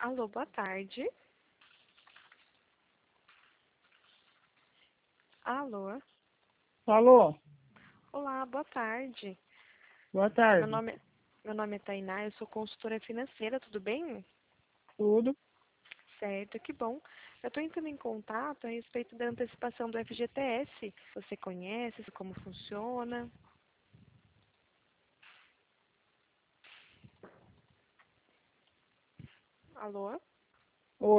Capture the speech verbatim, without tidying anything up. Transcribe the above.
Alô, boa tarde. Alô. Alô, Olá, boa tarde. boa Meu tarde. nome, meu nome é Tainá, eu sou consultora financeira, tudo bem? Tudo? Certo, que bom. Eu estou entrando em contato a respeito da antecipação do F G T S. Você conhece como funciona? Alô?